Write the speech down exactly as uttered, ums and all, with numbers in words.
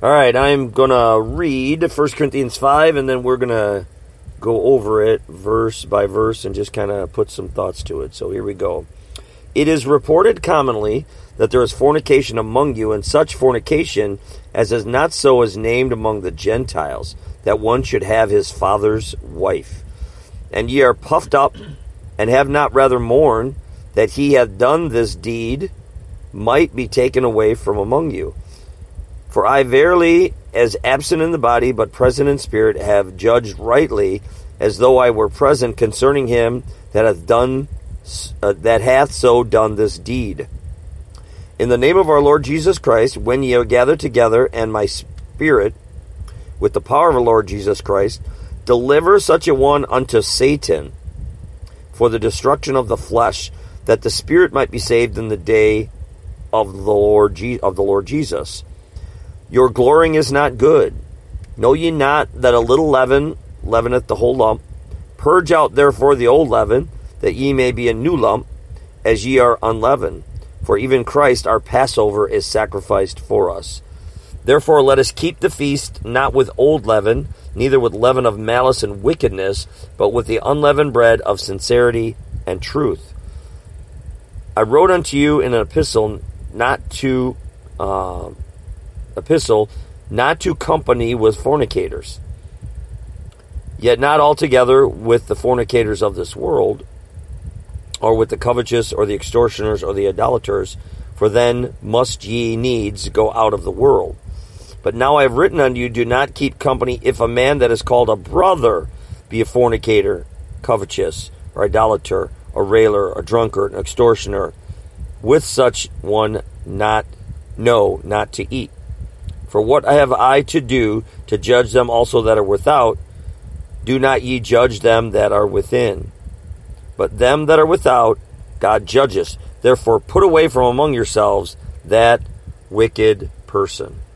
All right, I'm going to read First Corinthians five, and then we're going to go over it verse by verse and just kind of put some thoughts to it. So here we go. It is reported commonly that there is fornication among you, and such fornication as is not so is named among the Gentiles, that one should have his father's wife. And ye are puffed up, and have not rather mourned, that he hath done this deed might be taken away from among you. For I verily, as absent in the body, but present in spirit, have judged rightly, as though I were present, concerning him that hath done uh, that hath so done this deed. In the name of our Lord Jesus Christ, when ye are gathered together, and my spirit, with the power of our Lord Jesus Christ, deliver such a one unto Satan, for the destruction of the flesh, that the spirit might be saved in the day of the Lord Je- of the Lord Jesus. Your glorying is not good. Know ye not that a little leaven leaveneth the whole lump? Purge out therefore the old leaven, that ye may be a new lump, as ye are unleavened. For even Christ our Passover is sacrificed for us. Therefore let us keep the feast, not with old leaven, neither with leaven of malice and wickedness, but with the unleavened bread of sincerity and truth. I wrote unto you in an epistle, not to... Uh, epistle, not to company with fornicators, yet not altogether with the fornicators of this world, or with the covetous, or the extortioners, or the idolaters, for then must ye needs go out of the world. But now I have written unto you, do not keep company if a man that is called a brother be a fornicator, covetous, or idolater, a railer, a drunkard, an extortioner. With such one not no, not to eat. For what have I to do to judge them also that are without? Do not ye judge them that are within. But them that are without, God judgeth. Therefore put away from among yourselves that wicked person.